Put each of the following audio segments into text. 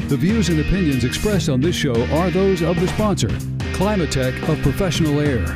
The views and opinions expressed on this show are those of the sponsor, Climatech of Professional Air.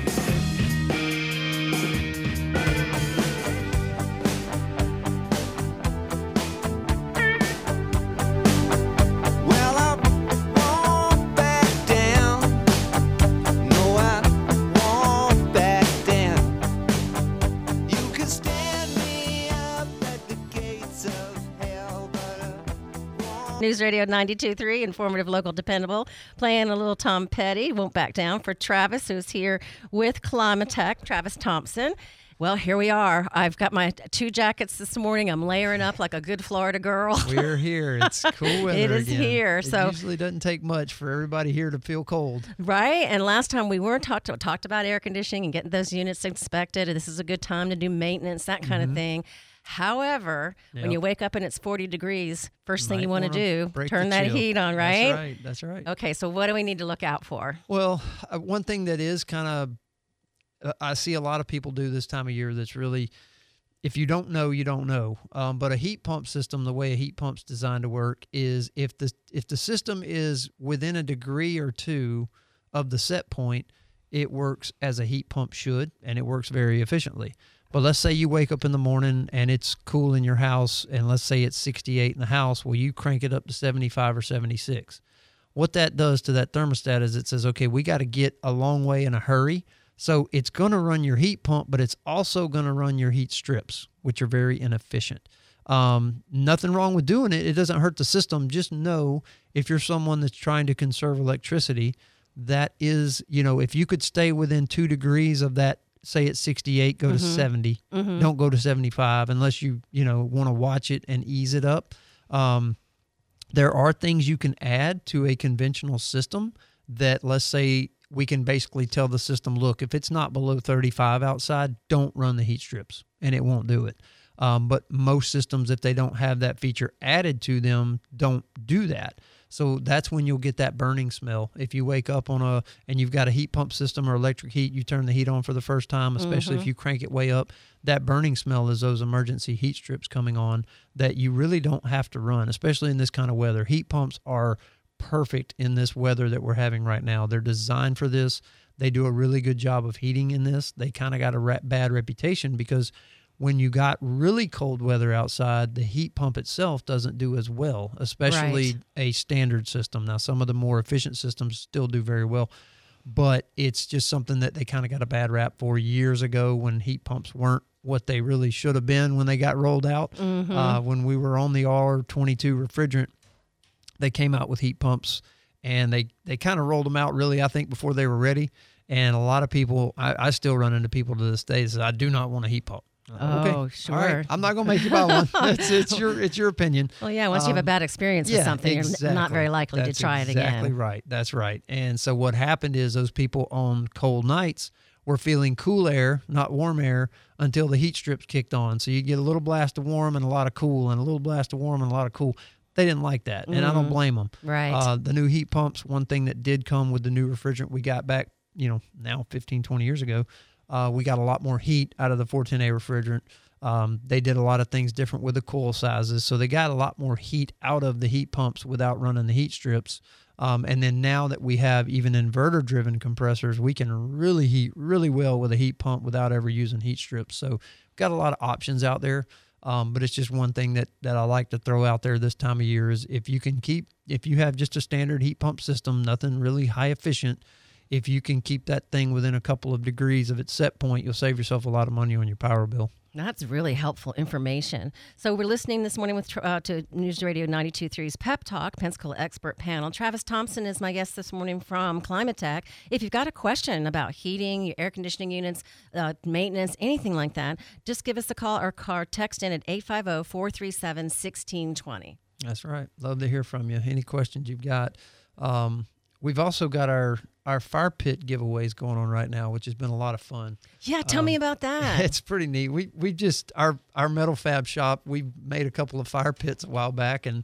News Radio 92.3, informative, local, dependable. Playing a little Tom Petty, Won't Back Down, for Travis, who's here with Climatech, Travis Thompson. Well, here we are. I've got my 2 jackets this morning. I'm layering up like a good Florida girl. We're here. It's cool weather It is again. here. It So usually doesn't take much for everybody here to feel cold. Right? And last time we weren't talked about air conditioning and getting those units inspected. This is a good time to do maintenance, that kind of thing. However, when you wake up and it's 40 degrees, first thing you want to do, turn that heat on, right? That's right. Okay, so what do we need to look out for? Well, one thing that is kind of, I see a lot of people do this time of year that's really, if you don't know, you don't know. But a heat pump system, the way a heat pump's designed to work is if the system is within a degree or two of the set point, it works as a heat pump should, and it works very efficiently. But let's say you wake up in the morning and it's cool in your house, and let's say it's 68 in the house. Well, you crank it up to 75 or 76. What that does to that thermostat is it says, okay, we got to get a long way in a hurry. So it's going to run your heat pump, but it's also going to run your heat strips, which are very inefficient. Nothing wrong with doing it. It doesn't hurt the system. Just know if you're someone that's trying to conserve electricity, that is, if you could stay within 2 degrees of that, say it's 68, go to 70. Don't go to 75 unless you want to watch it and ease it up. There are things you can add to a conventional system that, let's say, we can basically tell the system, look, if it's not below 35 outside, don't run the heat strips, and it won't do it. But most systems, if they don't have that feature added to them, don't do that. So that's when you'll get that burning smell. If you wake up and you've got a heat pump system or electric heat, you turn the heat on for the first time, especially if you crank it way up, that burning smell is those emergency heat strips coming on that you really don't have to run, especially in this kind of weather. Heat pumps are perfect in this weather that we're having right now. They're designed for this. They do a really good job of heating in this. They kind of got a bad reputation because when you got really cold weather outside, the heat pump itself doesn't do as well, especially a standard system. Now, some of the more efficient systems still do very well, but it's just something that they kind of got a bad rap for years ago when heat pumps weren't what they really should have been when they got rolled out. When we were on the R22 refrigerant, they came out with heat pumps, and they kind of rolled them out really, I think, before they were ready. And a lot of people, I still run into people to this day that say, I do not want a heat pump. Okay. Sure. All right. I'm not going to make you buy one. It's your opinion. Well, yeah, once you have a bad experience with something, you're not very likely to try it again. Exactly right. That's right. And so what happened is those people on cold nights were feeling cool air, not warm air, until the heat strips kicked on. So you get a little blast of warm and a lot of cool, and a little blast of warm and a lot of cool. They didn't like that, and I don't blame them. Right. The new heat pumps, one thing that did come with the new refrigerant we got back, now 15, 20 years ago, we got a lot more heat out of the 410A refrigerant. They did a lot of things different with the coil sizes, so they got a lot more heat out of the heat pumps without running the heat strips. And then now that we have even inverter-driven compressors, we can really heat really well with a heat pump without ever using heat strips. So we've got a lot of options out there. But it's just one thing that I like to throw out there this time of year is if you have just a standard heat pump system, nothing really high efficient, if you can keep that thing within a couple of degrees of its set point, you'll save yourself a lot of money on your power bill. That's really helpful information. So we're listening this morning to News Radio 92.3's Pep Talk, Pensacola Expert Panel. Travis Thompson is my guest this morning from Climatech. If you've got a question about heating, your air conditioning units, maintenance, anything like that, just give us a call or text in at 850-437-1620. That's right. Love to hear from you. Any questions you've got. We've also got our fire pit giveaways going on right now, which has been a lot of fun. Yeah, tell me about that. It's pretty neat. We just our metal fab shop, we made a couple of fire pits a while back, and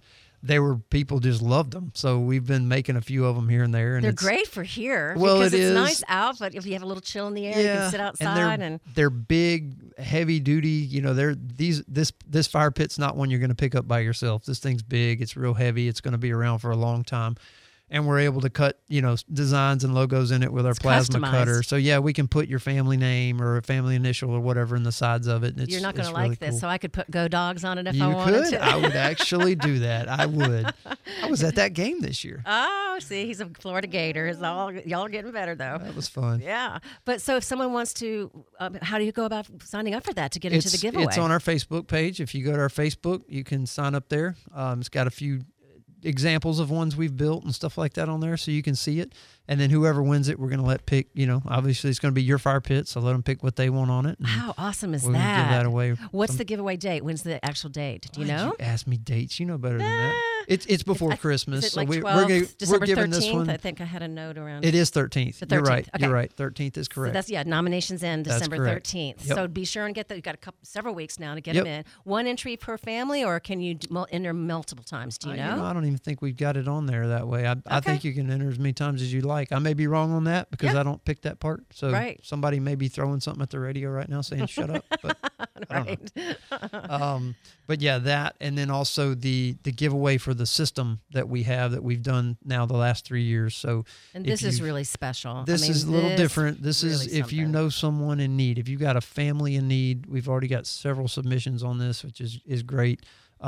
people just loved them. So we've been making a few of them here and there. And they're great for here. Well, because it it's is nice out, but if you have a little chill in the air, you can sit outside. And they're big, heavy duty. You know, this fire pit's not one you're going to pick up by yourself. This thing's big. It's real heavy. It's going to be around for a long time. And we're able to cut, designs and logos in it with our plasma cutter. So, yeah, we can put your family name or a family initial or whatever in the sides of it. And You're not going to really like this, cool. so I could put Go Dogs on it if I wanted to. You could. I would actually do that. I would. I was at that game this year. Oh, see, he's a Florida Gator. Y'all are getting better, though. That was fun. Yeah. But so if someone wants to, how do you go about signing up for that to get into the giveaway? It's on our Facebook page. If you go to our Facebook, you can sign up there. It's got a few examples of ones we've built and stuff like that on there, so you can see it. And then whoever wins it, we're going to let pick, obviously it's going to be your fire pit, so let them pick what they want on it. How awesome is we'll that? Give that away. What's the giveaway date? When's the actual date? Do you know? You ask me dates. You know better than that. It's before Christmas. Is it like so 12th, December we're giving 13th? this one. I think I had a note around. It is 13th. The 13th. You're right. Okay. You're right. 13th is correct. So that's, nominations end December 13th. Yep. So be sure and get that. You've got several weeks now to get them in. One entry per family, or can you enter multiple times? Do you know? I don't even think we've got it on there that way. I think you can enter as many times as you like. I may be wrong on that because I don't pick that part. So somebody may be throwing something at the radio right now saying shut up. But I don't know. But yeah, that, and then also the giveaway for the system that we have that we've done now the last 3 years. So, and this is really special. This is a little different. This is if you know someone in need, if you've got a family in need. We've already got several submissions on this, which is great.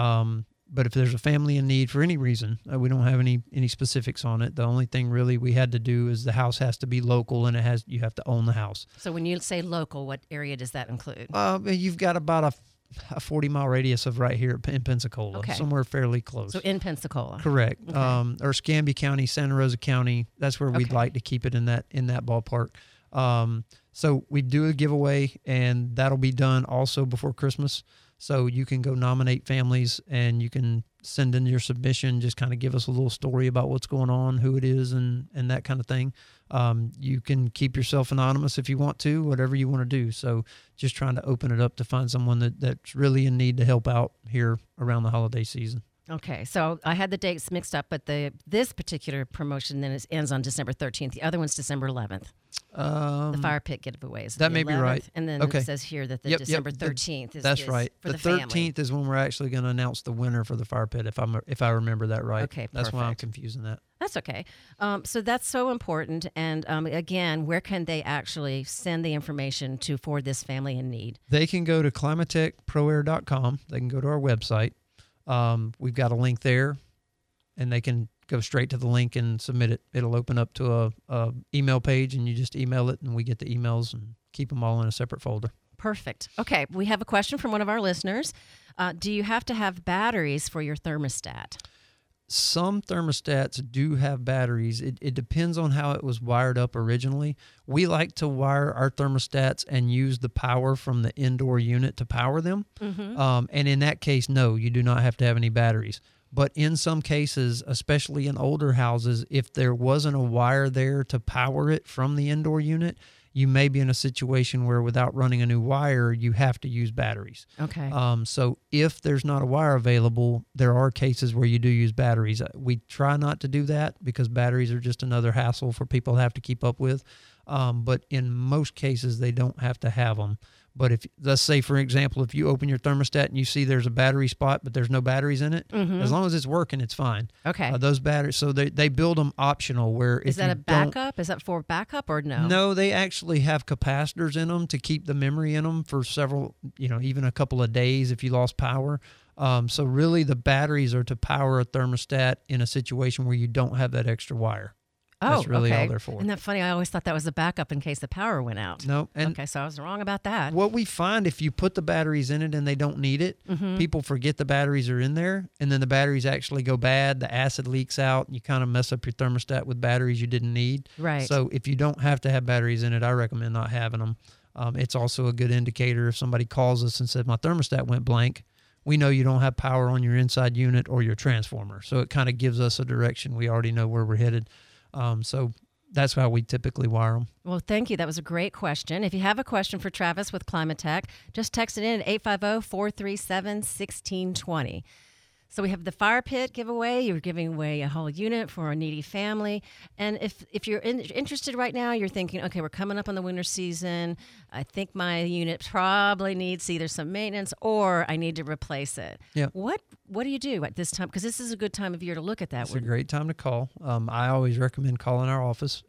But if there's a family in need for any reason, we don't have any specifics on it. The only thing really we had to do is the house has to be local, and you have to own the house. So when you say local, what area does that include? You've got about a 40-mile radius of right here in Pensacola, somewhere fairly close. So in Pensacola, correct? Okay. Or Escambia County, Santa Rosa County. That's where we'd like to keep it in that ballpark. So we do a giveaway, and that'll be done also before Christmas. So you can go nominate families, and you can send in your submission. Just kind of give us a little story about what's going on, who it is, and that kind of thing. You can keep yourself anonymous if you want to, whatever you want to do. So just trying to open it up to find someone that's really in need to help out here around the holiday season. Okay, so I had the dates mixed up, but this particular promotion then ends on December 13th. The other one's December 11th. The fire pit giveaways. That may be right. And then it says here that the December 13th is that's right. For the 13th family. Is when we're actually going to announce the winner for the fire pit, if I remember that right. Okay, that's why I'm confusing that. That's okay. So that's so important. And again, where can they actually send the information for this family in need? They can go to climatechproair.com. They can go to our website. We've got a link there, and they can go straight to the link and submit it. It'll open up to a email page, and you just email it, and we get the emails and keep them all in a separate folder. Perfect. Okay, we have a question from one of our listeners. Do you have to have batteries for your thermostat? Some thermostats do have batteries. It depends on how it was wired up originally. We like to wire our thermostats and use the power from the indoor unit to power them. Mm-hmm. And in that case, no, you do not have to have any batteries. But in some cases, especially in older houses, if there wasn't a wire there to power it from the indoor unit, you may be in a situation where without running a new wire, you have to use batteries. Okay. So if there's not a wire available, there are cases where you do use batteries. We try not to do that because batteries are just another hassle for people to have to keep up with. But in most cases, they don't have to have them. But if, let's say, for example, if you open your thermostat and you see there's a battery spot, but there's no batteries in it, as long as it's working, it's fine. Okay. Those batteries, so they build them optional where if Is that a backup? Is that for backup or no? No, they actually have capacitors in them to keep the memory in them for several, even a couple of days if you lost power. So really the batteries are to power a thermostat in a situation where you don't have that extra wire. That's really all they're for. Isn't that funny? I always thought that was a backup in case the power went out. No. Okay, so I was wrong about that. What we find, if you put the batteries in it and they don't need it, people forget the batteries are in there, and then the batteries actually go bad, the acid leaks out, and you kind of mess up your thermostat with batteries you didn't need. Right. So if you don't have to have batteries in it, I recommend not having them. It's also a good indicator if somebody calls us and says, my thermostat went blank, we know you don't have power on your inside unit or your transformer. So it kind of gives us a direction. We already know where we're headed. So that's how we typically wire them. Well, thank you. That was a great question. If you have a question for Travis with Climatech, just text it in at 850-437-1620. So we have the fire pit giveaway. You're giving away a whole unit for a needy family. And if you're interested right now, you're thinking, okay, we're coming up on the winter season. I think my unit probably needs either some maintenance or I need to replace it. Yeah. What do you do at this time? Because this is a good time of year to look at that. It's a great time to call. I always recommend calling our office,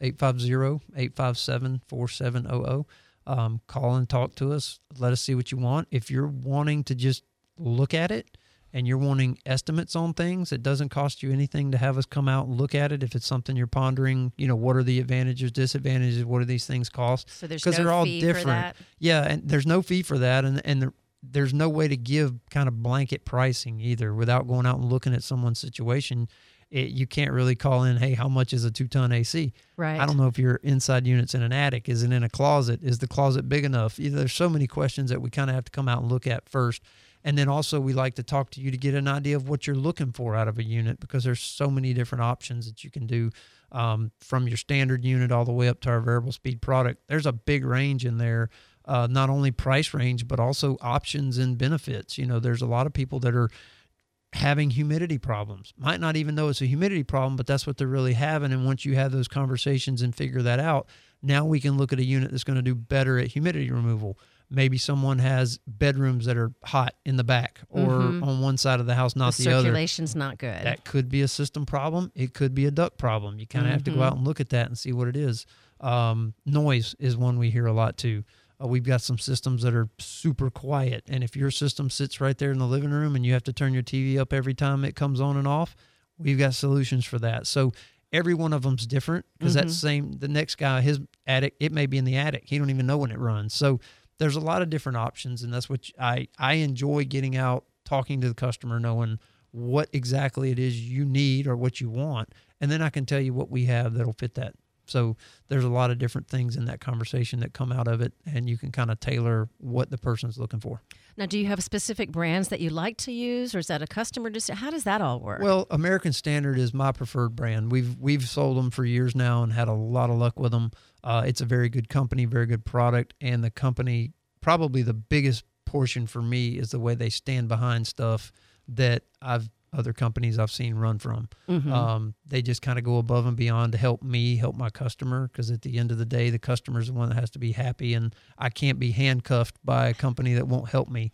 850-857-4700. Call and talk to us. Let us see what you want. If you're wanting to just look at it and you're wanting estimates on things, it doesn't cost you anything to have us come out and look at it. If it's something you're pondering, what are the advantages, disadvantages, what do these things cost? So there's Because no they're all fee different. for that? Yeah, and there's no fee for that, and there's no way to give kind of blanket pricing either without going out and looking at someone's situation. You can't really call in, hey, how much is a 2-ton AC? Right. I don't know if your inside unit's in an attic. Is it in a closet? Is the closet big enough? There's so many questions that we kind of have to come out and look at first. And then also we like to talk to you to get an idea of what you're looking for out of a unit, because there's so many different options that you can do, from your standard unit all the way up to our variable speed product. There's a big range in there, not only price range, but also options and benefits. There's a lot of people that are having humidity problems, might not even know it's a humidity problem, but that's what they're really having. And once you have those conversations and figure that out, now we can look at a unit that's going to do better at humidity removal. Maybe someone has bedrooms that are hot in the back or on one side of the house, not the other. Circulation's not good. That could be a system problem. It could be a duct problem. You kind of have to go out and look at that and see what it is. Noise is one we hear a lot too. We've got some systems that are super quiet. And if your system sits right there in the living room and you have to turn your TV up every time it comes on and off, we've got solutions for that. So every one of them's different, because the next guy, his attic, it may be in the attic. He don't even know when it runs. So there's a lot of different options, and that's what I enjoy, getting out, talking to the customer, knowing what exactly it is you need or what you want, and then I can tell you what we have that'll fit that. So there's a lot of different things in that conversation that come out of it, and you can kind of tailor what the person's looking for. Now, do you have specific brands that you like to use, or is that a customer decision? How does that all work? Well, American Standard is my preferred brand. We've sold them for years now and had a lot of luck with them. It's a very good company, very good product, and the company, probably the biggest portion for me is the way they stand behind stuff that other companies I've seen run from. They just kind of go above and beyond to help me help my customer, because at the end of the day, the customer is the one that has to be happy, and I can't be handcuffed by a company that won't help me.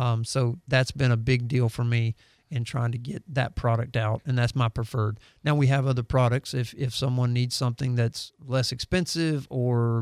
So that's been a big deal for me in trying to get that product out, and that's my preferred. Now we have other products if someone needs something that's less expensive, or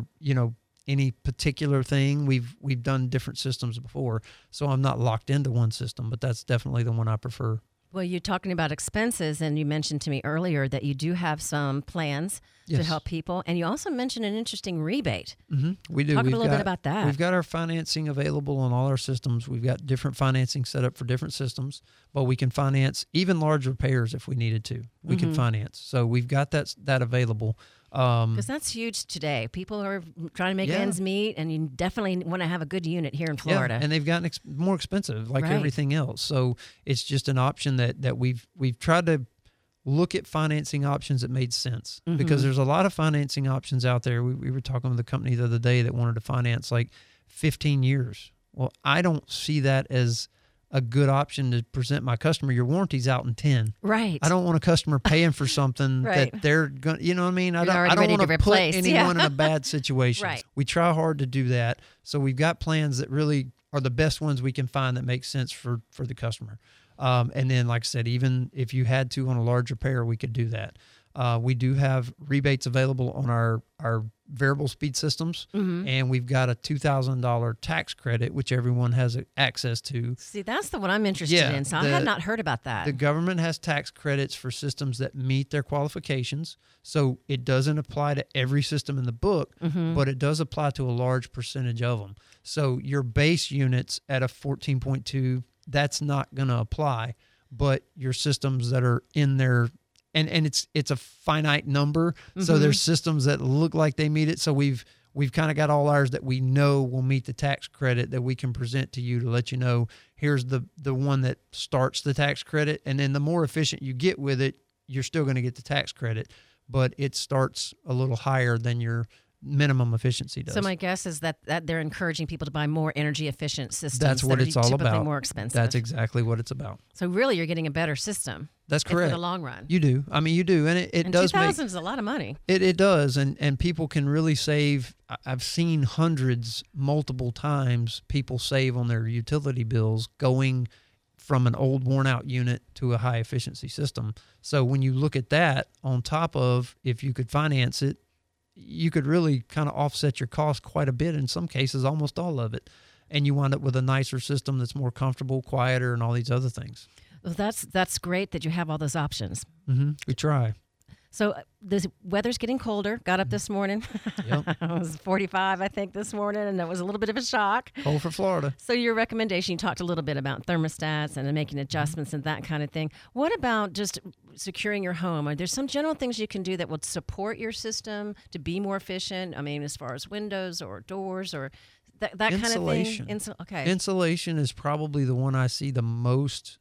any particular thing. We've done different systems before, so I'm not locked into one system, but that's definitely the one I prefer. Well, you're talking about expenses, and you mentioned to me earlier that you do have some plans to help people, and you also mentioned an interesting rebate. We do. Talk a little bit about that. We've got our financing available on all our systems. We've got different financing set up for different systems, but we can finance even large repairs if we needed to. We can finance. So we've got that available. Because that's huge today. People are trying to make ends meet, and you definitely want to have a good unit here in Florida. Yeah, and they've gotten more expensive, like Right. everything else. So it's just an option that we've tried to look at financing options that made sense, because there's a lot of financing options out there. We were talking with a company the other day that wanted to finance like 15 years. Well, I don't see that as a good option to present my customer. Your warranty's out in 10. Right. I don't want a customer paying for something Right. that they're going to, you know what I mean? I You're already don't ready want to to put replace. anyone in a bad situation. Right. We try hard to do that. So we've got plans that really are the best ones we can find that make sense for the customer. And then, like I said, even if you had to on a large repair, we could do that. We do have rebates available on our variable speed systems, and we've got a $2,000 tax credit, which everyone has access to. See, that's the one I'm interested in. So I had not heard about that. The government has tax credits for systems that meet their qualifications. So it doesn't apply to every system in the book, but it does apply to a large percentage of them. So your base units at a 14.2, that's not going to apply, but your systems that are in there, and it's a finite number. So there's systems that look like they meet it. So we've kind of got all ours that we know will meet the tax credit that we can present to you to let you know, here's the one that starts the tax credit. And then the more efficient you get with it, you're still going to get the tax credit, but it starts a little higher than your minimum efficiency does. So my guess is that they're encouraging people to buy more energy efficient systems. That's what it's all typically about. More expensive. That's exactly what it's about. So really, you're getting a better system. That's correct. For the long run. You do. I mean, you do, and it does make. $2,000 is a lot of money. It does, and people can really save. I've seen hundreds, multiple times, people save on their utility bills going from an old worn out unit to a high efficiency system. So when you look at that on top of, if you could finance it, you could really kind of offset your cost quite a bit, in some cases almost all of it, and you wind up with a nicer system that's more comfortable, quieter, and all these other things. Well, that's great that you have all those options. We try. So the weather's getting colder. Got up this morning. Yep. It was 45, I think, this morning, and that was a little bit of a shock. Cold for Florida. So your recommendation, you talked a little bit about thermostats and making adjustments and that kind of thing. What about just securing your home? Are there some general things you can do that would support your system to be more efficient? I mean, as far as windows or doors or that kind of thing? Okay. Insulation is probably the one I see the most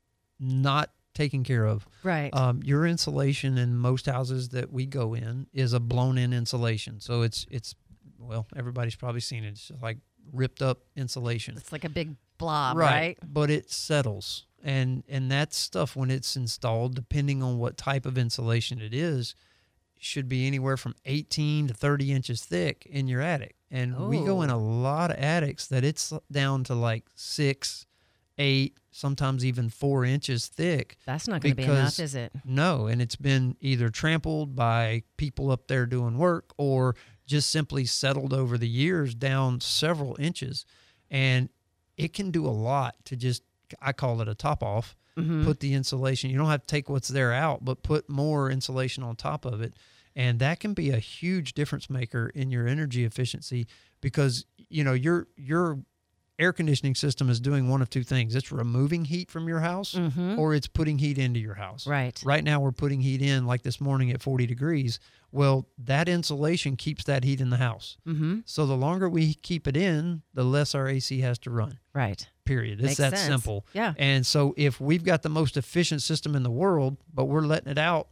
not taken care of. Right. Your insulation in most houses that we go in is a blown-in insulation. So it's well, everybody's probably seen it. It's just like ripped up insulation. It's like a big blob, right? But it settles. And that stuff, when it's installed, depending on what type of insulation it is, should be anywhere from 18 to 30 inches thick in your attic. And we go in a lot of attics that it's down to like 6, 8, sometimes even 4 inches thick. That's not going to be enough, is it? No, and it's been either trampled by people up there doing work or just simply settled over the years down several inches. And it can do a lot to just, I call it a top off, put the insulation. You don't have to take what's there out, but put more insulation on top of it. And that can be a huge difference maker in your energy efficiency, because, you know, your air conditioning system is doing one of two things. It's removing heat from your house or it's putting heat into your house. Right. Right now we're putting heat in, like this morning at 40 degrees. Well, that insulation keeps that heat in the house. So the longer we keep it in, the less our AC has to run. Right. Period. It's Makes that sense. simple. Yeah. And so if we've got the most efficient system in the world, but we're letting it out,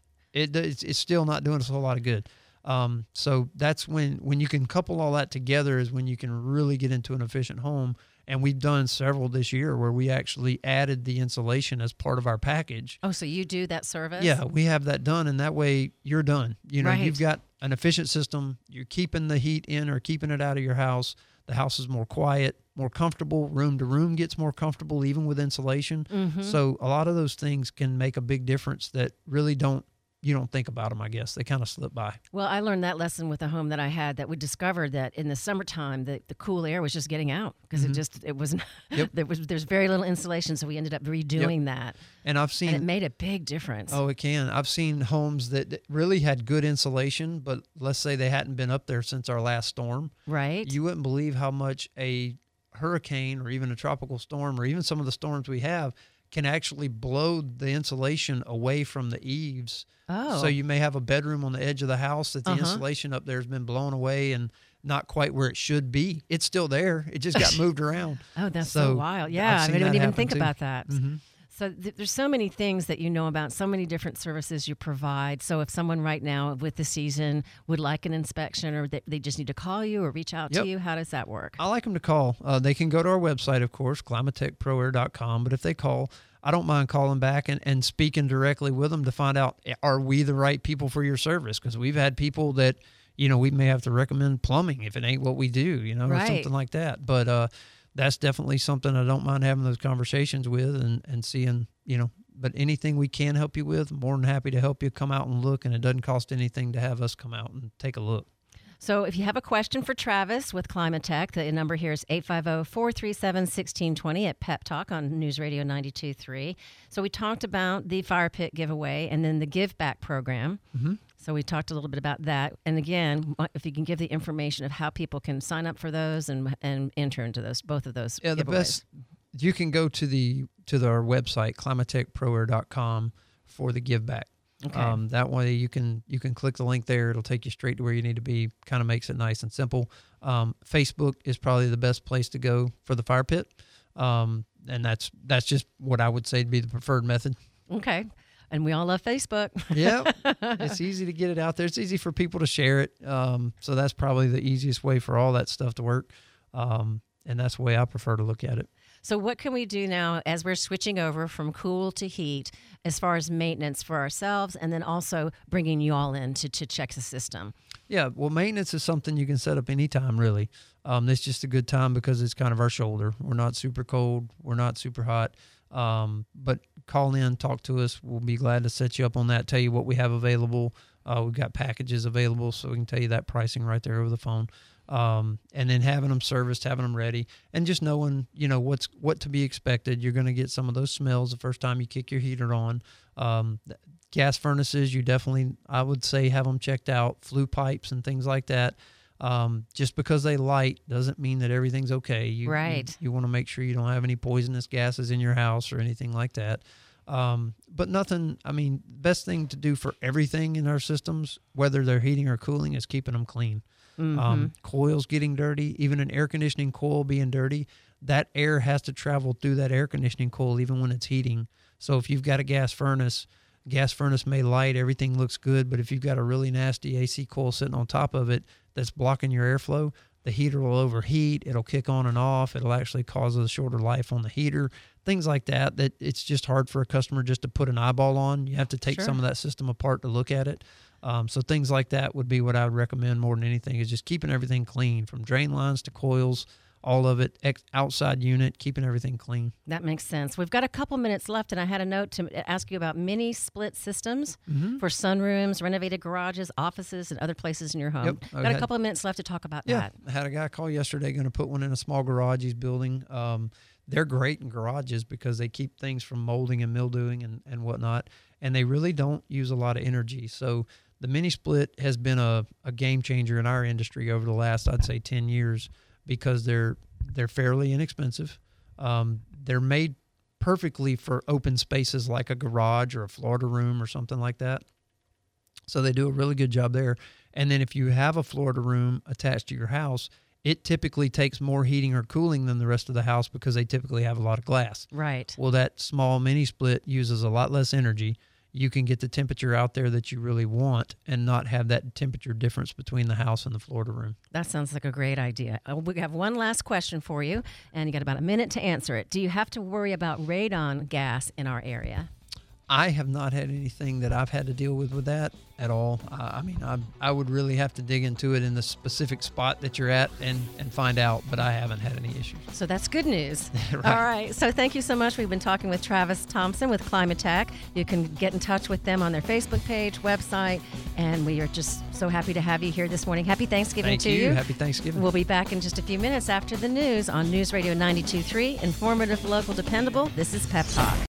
it's still not doing us a whole lot of good. So that's when you can couple all that together is when you can really get into an efficient home. And we've done several this year where we actually added the insulation as part of our package. Oh, so you do that service? Yeah, we have that done, and that way you're done. You know, Right. You've got an efficient system. You're keeping the heat in or keeping it out of your house. The house is more quiet, more comfortable. Room to room gets more comfortable, even with insulation. So a lot of those things can make a big difference that really you don't think about them, I guess. They kind of slip by. Well, I learned that lesson with a home that I had, that we discovered that in the summertime, the cool air was just getting out because it was there's very little insulation. So we ended up redoing that. And I've seen And it made a big difference. Oh, it can. I've seen homes that really had good insulation, but let's say they hadn't been up there since our last storm. Right. You wouldn't believe how much a hurricane or even a tropical storm or even some of the storms we have can actually blow the insulation away from the eaves. Oh. So you may have a bedroom on the edge of the house that the insulation up there has been blown away and not quite where it should be. It's still there. It just got moved around. Oh, that's so wild. Yeah, I didn't even think about that. So there's so many things that you know about, so many different services you provide. So if someone right now with the season would like an inspection, or they just need to call you or reach out to you, how does that work? I like them to call. They can go to our website, of course, climatechproair.com. But if they call, I don't mind calling back and speaking directly with them to find out, are we the right people for your service? Because we've had people that, you know, we may have to recommend plumbing if it ain't what we do, you know, or something like that. But that's definitely something I don't mind having those conversations with and seeing, you know, but anything we can help you with, more than happy to help you come out and look. And it doesn't cost anything to have us come out and take a look. So if you have a question for Travis with Climatech, the number here is 850-437-1620 at Pep Talk on News Radio 92.3. So we talked about the fire pit giveaway and then the Give Back program. So we talked a little bit about that. And again, if you can give the information of how people can sign up for those and enter into those, both of those giveaways. The best, you can go to our website, climatechproair.com, for the Give Back. Okay. That way you can click the link there. It'll take you straight to where you need to be. Kind of makes it nice and simple. Facebook is probably the best place to go for the fire pit. And that's just what I would say to be the preferred method. Okay. And we all love Facebook. Yep. It's easy to get it out there. It's easy for people to share it. So that's probably the easiest way for all that stuff to work. And that's the way I prefer to look at it. So what can we do now as we're switching over from cool to heat as far as maintenance for ourselves and then also bringing you all in to check the system? Yeah, well, maintenance is something you can set up anytime, really. It's just a good time because it's kind of our shoulder. We're not super cold. We're not super hot. But call in, talk to us. We'll be glad to set you up on that, tell you what we have available. We've got packages available, so we can tell you that pricing right there over the phone. And then having them serviced, having them ready, and just knowing, what to be expected. You're going to get some of those smells the first time you kick your heater on. Gas furnaces, you definitely, I would say, have them checked out. Flue pipes and things like that. Just because they light doesn't mean that everything's okay. Right. You want to make sure you don't have any poisonous gases in your house or anything like that. But nothing, best thing to do for everything in our systems, whether they're heating or cooling, is keeping them clean. Mm-hmm. Coils getting dirty, even an air conditioning coil being dirty, that air has to travel through that air conditioning coil even when it's heating. So if you've got a gas furnace may light, everything looks good, but if you've got a really nasty AC coil sitting on top of it that's blocking your airflow, the heater will overheat, it'll kick on and off, it'll actually cause a shorter life on the heater, things like that it's just hard for a customer just to put an eyeball on. You have to take some of that system apart to look at it. So things like that would be what I would recommend more than anything, is just keeping everything clean, from drain lines to coils, all of it, outside unit, keeping everything clean. That makes sense. We've got a couple minutes left, and I had a note to ask you about mini split systems for sunrooms, renovated garages, offices, and other places in your home. Yep. Got a couple of minutes left to talk about that. I had a guy call yesterday going to put one in a small garage he's building. They're great in garages because they keep things from molding and mildewing and whatnot, and they really don't use a lot of energy. So the mini split has been a game changer in our industry over the last, I'd say, 10 years because they're fairly inexpensive. They're made perfectly for open spaces like a garage or a Florida room or something like that. So they do a really good job there. And then if you have a Florida room attached to your house, it typically takes more heating or cooling than the rest of the house because they typically have a lot of glass. Right. Well, that small mini split uses a lot less energy. You can get the temperature out there that you really want and not have that temperature difference between the house and the Florida room. That sounds like a great idea. We have one last question for you, and you got about a minute to answer it. Do you have to worry about radon gas in our area? I have not had anything that I've had to deal with that at all. I would really have to dig into it in the specific spot that you're at and find out, but I haven't had any issues. So that's good news. Right. All right. So thank you so much. We've been talking with Travis Thompson with Climatech. You can get in touch with them on their Facebook page, website, and we are just so happy to have you here this morning. Happy Thanksgiving to you. Happy Thanksgiving. We'll be back in just a few minutes after the news on News Radio 92.3, informative, local, dependable. This is Pep Talk.